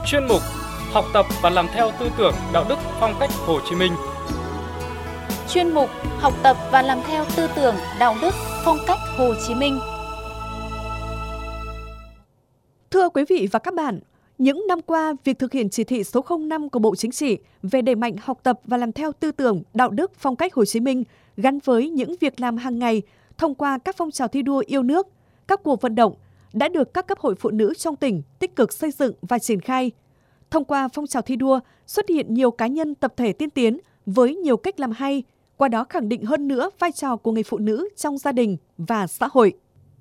chuyên mục Học tập và làm theo tư tưởng đạo đức phong cách Hồ Chí Minh. Chuyên mục Học tập và làm theo tư tưởng đạo đức phong cách Hồ Chí Minh. Thưa quý vị và các bạn, những năm qua, việc thực hiện chỉ thị số 05 của Bộ Chính trị về đẩy mạnh học tập và làm theo tư tưởng đạo đức phong cách Hồ Chí Minh gắn với những việc làm hàng ngày thông qua các phong trào thi đua yêu nước, các cuộc vận động đã được các cấp hội phụ nữ trong tỉnh tích cực xây dựng và triển khai. Thông qua phong trào thi đua xuất hiện nhiều cá nhân tập thể tiên tiến với nhiều cách làm hay, qua đó khẳng định hơn nữa vai trò của người phụ nữ trong gia đình và xã hội.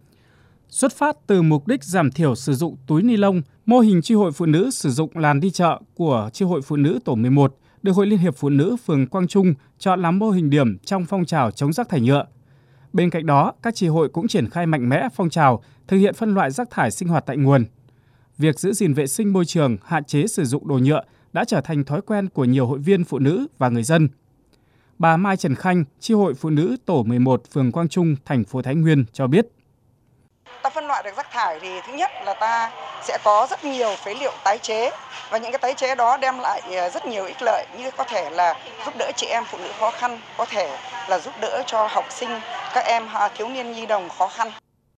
Xuất phát từ mục đích giảm thiểu sử dụng túi ni lông, mô hình chi hội phụ nữ sử dụng làn đi chợ của chi hội phụ nữ tổ 11 được Hội Liên hiệp Phụ nữ phường Quang Trung chọn làm mô hình điểm trong phong trào chống rác thải nhựa. Bên cạnh đó, các chi hội cũng triển khai mạnh mẽ phong trào thực hiện phân loại rác thải sinh hoạt tại nguồn. Việc giữ gìn vệ sinh môi trường, hạn chế sử dụng đồ nhựa đã trở thành thói quen của nhiều hội viên phụ nữ và người dân. Bà Mai Trần Khanh, chi hội phụ nữ tổ 11 phường Quang Trung, thành phố Thái Nguyên cho biết. Ta phân loại được rác thải thì thứ nhất là ta sẽ có rất nhiều phế liệu tái chế và những cái tái chế đó đem lại rất nhiều ích lợi, như có thể là giúp đỡ chị em phụ nữ khó khăn, có thể là giúp đỡ cho học sinh, các em thiếu niên nhi đồng khó khăn.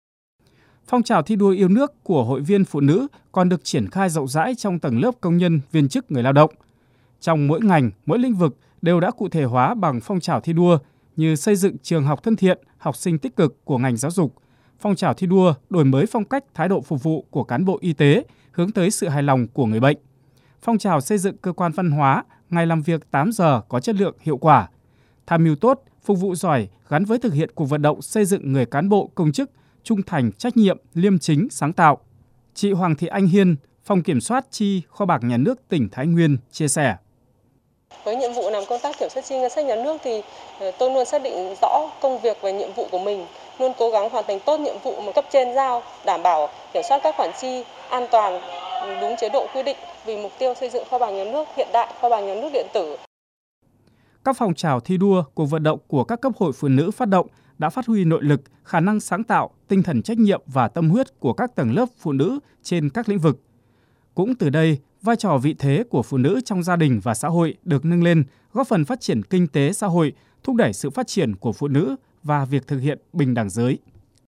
Phong trào thi đua yêu nước của hội viên phụ nữ còn được triển khai rộng rãi trong tầng lớp công nhân, viên chức, người lao động. Trong mỗi ngành, mỗi lĩnh vực đều đã cụ thể hóa bằng phong trào thi đua như xây dựng trường học thân thiện, học sinh tích cực của ngành giáo dục, phong trào thi đua đổi mới phong cách thái độ phục vụ của cán bộ y tế hướng tới sự hài lòng của người bệnh, phong trào xây dựng cơ quan văn hóa, ngày làm việc 8 giờ có chất lượng hiệu quả, tham mưu tốt, phục vụ giỏi gắn với thực hiện cuộc vận động xây dựng người cán bộ công chức trung thành, trách nhiệm, liêm chính, sáng tạo. Chị Hoàng Thị Anh Hiên, Phòng Kiểm soát Chi, Kho bạc Nhà nước tỉnh Thái Nguyên chia sẻ. Với nhiệm vụ làm công tác kiểm soát chi ngân sách nhà nước thì tôi luôn xác định rõ công việc và nhiệm vụ của mình, luôn cố gắng hoàn thành tốt nhiệm vụ mà cấp trên giao, đảm bảo kiểm soát các khoản chi an toàn, đúng chế độ quy định vì mục tiêu xây dựng kho bạc nhà nước hiện đại, kho bạc nhà nước điện tử. Các phong trào thi đua, cuộc vận động của các cấp hội phụ nữ phát động đã phát huy nội lực, khả năng sáng tạo, tinh thần trách nhiệm và tâm huyết của các tầng lớp phụ nữ trên các lĩnh vực. Cũng từ đây, vai trò vị thế của phụ nữ trong gia đình và xã hội được nâng lên, góp phần phát triển kinh tế xã hội, thúc đẩy sự phát triển của phụ nữ và việc thực hiện bình đẳng giới.